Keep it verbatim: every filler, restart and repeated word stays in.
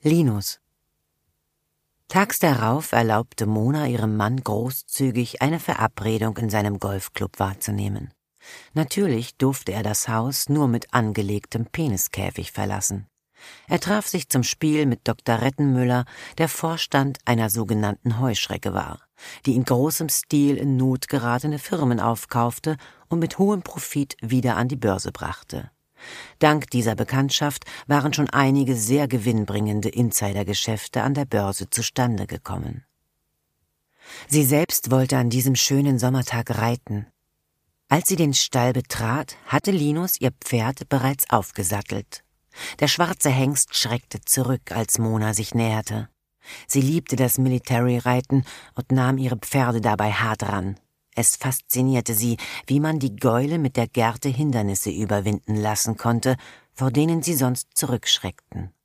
Linus. Tags darauf erlaubte Mona ihrem Mann großzügig, eine Verabredung in seinem Golfclub wahrzunehmen. Natürlich durfte er das Haus nur mit angelegtem Peniskäfig verlassen. Er traf sich zum Spiel mit Doktor Rettenmüller, der Vorstand einer sogenannten Heuschrecke war, die in großem Stil in Not geratene Firmen aufkaufte und mit hohem Profit wieder an die Börse brachte. Dank dieser Bekanntschaft waren schon einige sehr gewinnbringende Insidergeschäfte an der Börse zustande gekommen. Sie selbst wollte an diesem schönen Sommertag reiten. Als sie den Stall betrat, hatte Linus ihr Pferd bereits aufgesattelt. Der schwarze Hengst schreckte zurück, als Mona sich näherte. Sie liebte das Military-Reiten und nahm ihre Pferde dabei hart ran. Es faszinierte sie, wie man die Gäule mit der Gerte Hindernisse überwinden lassen konnte, vor denen sie sonst zurückschreckten.